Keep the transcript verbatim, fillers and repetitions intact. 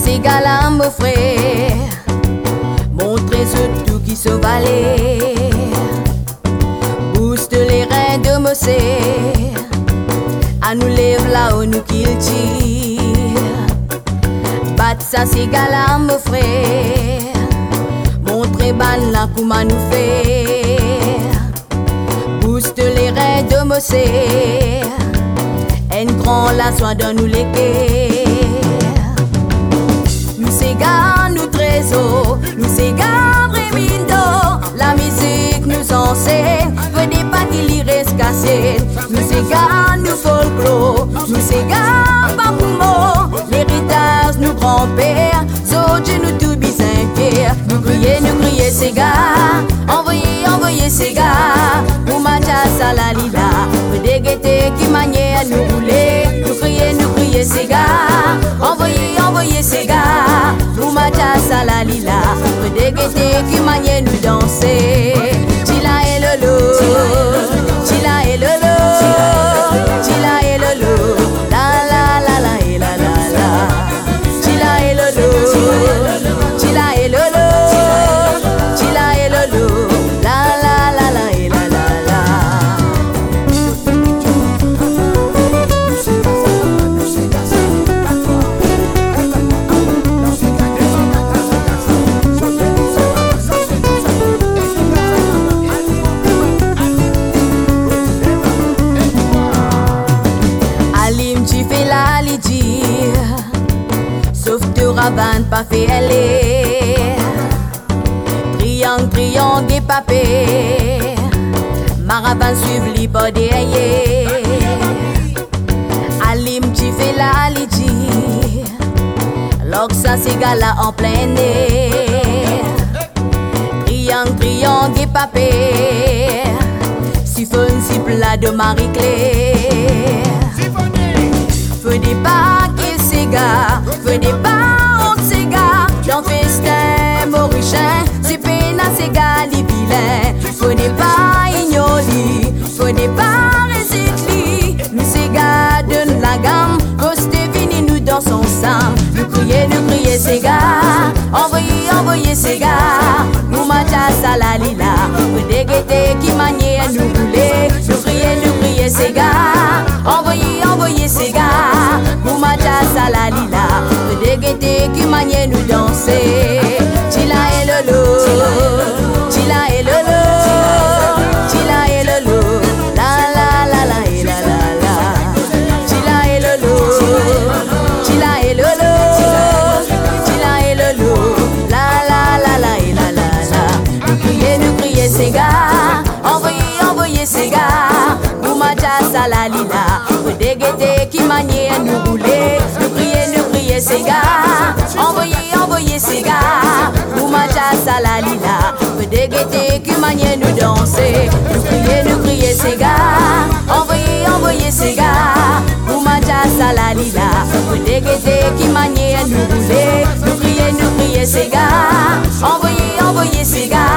c'est gala mon frère, montrez ce tout qui se valait. Booste les reins de Mossé, à nous lève là-haut nous qu'il tire. Bat ça c'est gala mon frère, montrez ban la comment nous faire. Booste les reins de Mossé, un grand la soin dans nous les nous c'est gars, nous trésor, nous c'est gars, Rémindo. La musique nous enseigne, peu des pas qui l'y reste cassé. Nous c'est gars, nous folklore, nous c'est gars, Bamoumo. L'héritage, nous grands-pères, Zodje, nous tout bizarre. Nous crier, nous crier, ces gars, envoyez, envoyez ces gars. Pour Mathias à la lila, peu des gaietés qui manièrent à nous rouler. Nous crier, nous crier, ces gars, envoyez, envoyez ces gars. Pour Mathias à la lila, peu des gaietés qui manièrent nous danser. Chila et lolo, chila et lolo, chila et lolo, la la la la et la la la. Chila et lolo, chila et lolo, chila et lolo, la la la la et la la la. Alim tu fais la lidi, sauf te rabanne pas fait aller. Triangle, triangle et papé, Maraban suive li pas derrière. Alim tu fais la lidi, l'oxa c'est gala en plein air. Triangle, triangle et papé, siphon si plat de Marie-Claire. Feu des pas qui s'égare, feu des pas on s'égare. Dans festin maurichin, c'est peine à s'égare les vilains. Feu des pas ignoli, feu des pas récitli. Nous s'égare de la gamme, posté fini nous dansons ensemble. Nous crier, nous crier ces gars, envoyez, envoyez ces gars. Nous Mathias à la lila, feu des gaietés qui manièrent à nous rouler. Nous crier, nous crier ces gars, envoyez, envoyez ces gars. Pour Mathias à la lila, peu de gaieté qui maniait nous danser. Chila et lolo, chila et lolo, chila et lolo, la la la la et la la la. Chila et lolo, chila et lolo, chila et lolo, la la la la et la la la. Nous crier, nous crier ces gars, envoyez, envoyez ces gars. Pour Mathias à la lila, peu de gaieté qui maniait à nous rouler. Nous crier, nous crier ces gars, envoyez, envoyez ces gars. Pour Mathias à la lila, peu de gaieté qui maniait nous danser. Nous crier, nous crier ces gars, envoyez, envoyez ces gars. Pour Mathias à la lila, peu de gaieté qui maniait à nous rouler. Nous crier, nous crier ces gars, envoyez, envoyez ces gars.